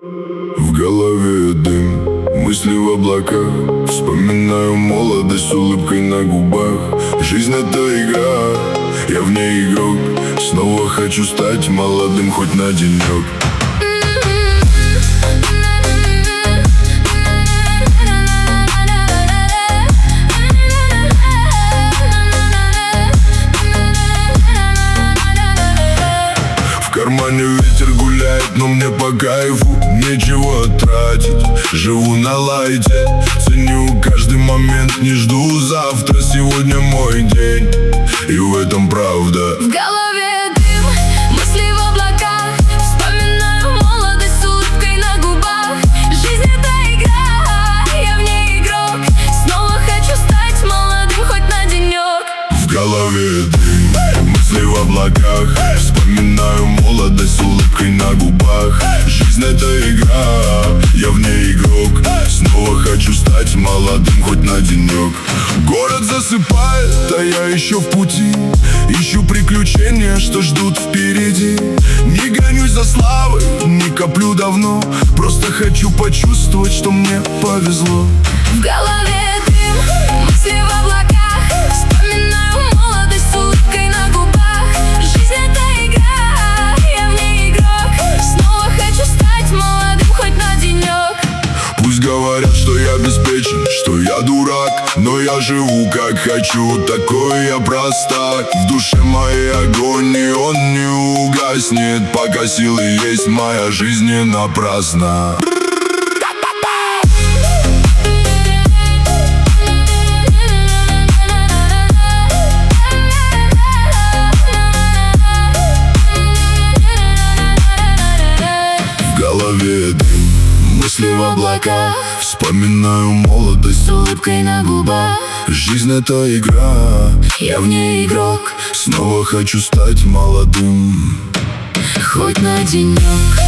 В голове дым, мысли в облаках. Вспоминаю молодость с улыбкой на губах. Жизнь — это игра, я в ней игрок. Снова хочу стать молодым хоть на денек. В кармане ветер гуляет, но мне по кайфу. Нечего тратить, живу на лайте. Ценю каждый момент, не жду завтра. Сегодня мой день, и в этом правда. В голове дым, мысли в облаках. Вспоминаю молодость с улыбкой на губах. Жизнь — это игра, я в ней игрок. Снова хочу стать молодым хоть на денек. В голове дым, мысли в облаках. Вспоминаю молодость с улыбкой на губах. Жизнь — это игра, я в ней игрок. Снова хочу стать молодым хоть на денек. Город засыпает, а я еще в пути. Ищу приключения, что ждут впереди. Не гонюсь за славой, не коплю давно. Просто хочу почувствовать, что мне повезло. В голове дым, мысли в облаках. Вспоминаю молодость с улыбкой на губах. Жизнь — это игра, я в ней игрок. Снова хочу стать молодым хоть на денек. Пусть говорят, что я обеспечен, что я дурак, но я живу как хочу, такой я простак. В душе моей огонь, и он не угаснет. Пока силы есть, моя жизнь не напрасна. В голове дым, мысли в облаках. Вспоминаю молодость С улыбкой на губах. Жизнь — это игра, Я в ней игрок, снова хочу стать молодым хоть на денек.